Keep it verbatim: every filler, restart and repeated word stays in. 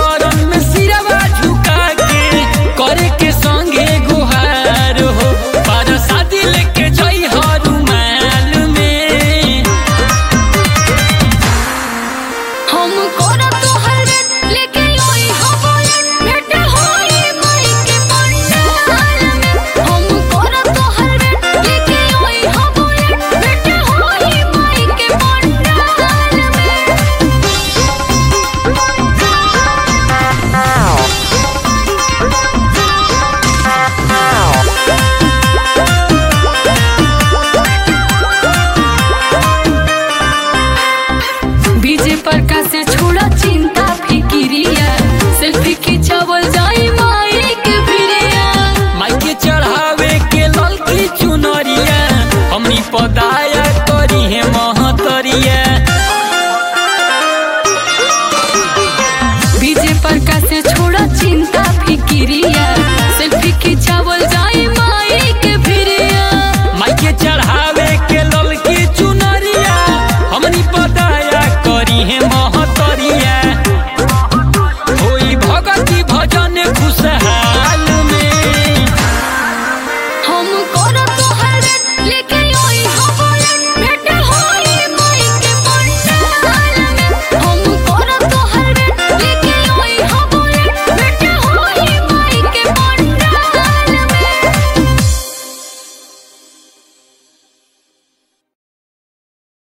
चरण में सिरवा झुका के करे के संगे गुहार हो पर शादी लेके जई हरुमाल में हम कोरा तोहर लेके आई हवाले भेट होई माई के पंडाल में हम कोरा तोहर लेके आई हवाले भेट होई माई के पंडाल में बीजे पर का से छोड़ा चिंता फिकिरिया सेल्फी खिंचावल जाई माई के भिरिया माई के चढ़ावे के ललकी चुनरिया हमनी पदाया करी है महतरिया बीजे पर का से छोड़ा चिंता फिकिरिया सेल्फी खिंचावल जाई माई के भिरिया माई के चढ़ावे के ललकी चुनरिया हमनी पदाया करी है महतरिया होई भगती भजन खुशहाल में हम कोरा तोहर लेके